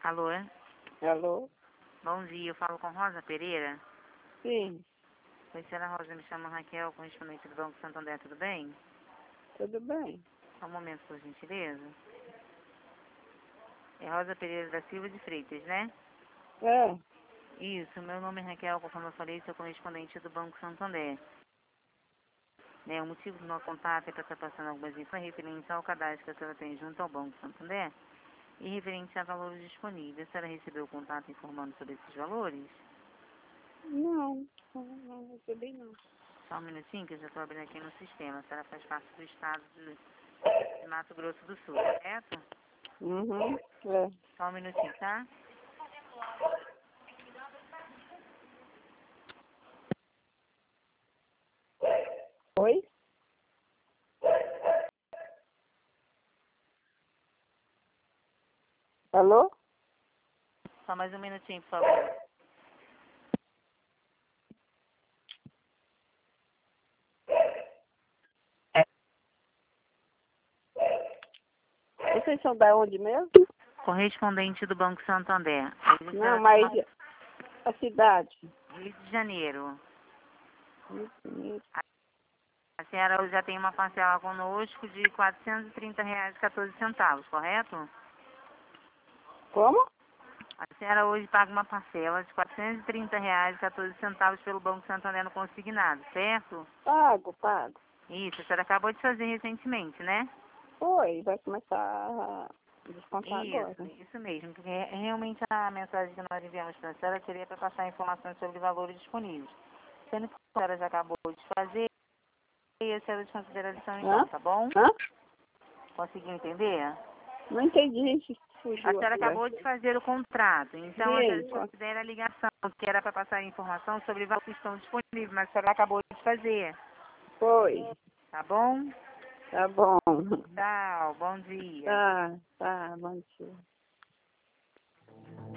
Alô? Alô? Bom dia, eu falo com Rosa Pereira. Sim, Oi, senhora Rosa, me chamo Raquel, correspondente do Banco Santander, tudo bem? tudo bem. Só um momento, por gentileza. É Rosa Pereira da Silva de Freitas, né? É, Isso, meu nome é Raquel, como eu falei, sou correspondente do Banco Santander. O motivo do meu contato é para estar passando algumas informações referentes ao cadastro que a senhora tem junto ao Banco Santander e referente a valores disponíveis. A senhora recebeu o contato informando sobre esses valores? não recebi não. Só um minutinho que eu já estou abrindo aqui no sistema. A senhora faz parte do estado de Mato Grosso do Sul, correto? Uhum, é. Só um minutinho, tá? Oi? Alô? Só mais um minutinho, por favor. Vocês são da onde mesmo? Correspondente do Banco Santander. Não, mas a cidade. Rio de Janeiro. Isso. A senhora hoje já tem uma parcela conosco de R$ 430,14, correto? Como? A senhora hoje paga uma parcela de R$ 430,14 pelo Banco Santander no consignado, certo? Pago. Isso, a senhora acabou de fazer recentemente, né? Oi, vai começar a descontar agora. Isso mesmo, porque realmente a mensagem que nós enviamos para a senhora seria para passar informações sobre valores disponíveis. Sendo que a senhora já acabou de fazer, e a senhora de consideração então, Hã? tá bom? Hã? Conseguiu entender? Não entendi, A fugiu a senhora acabou conversa. de fazer o contrato, então a senhora Sim, considera a ligação, que era para passar informação sobre valores que estão disponíveis, mas a senhora acabou de fazer, foi. tá bom? Tá bom. Tchau, bom dia. Tá, bom dia.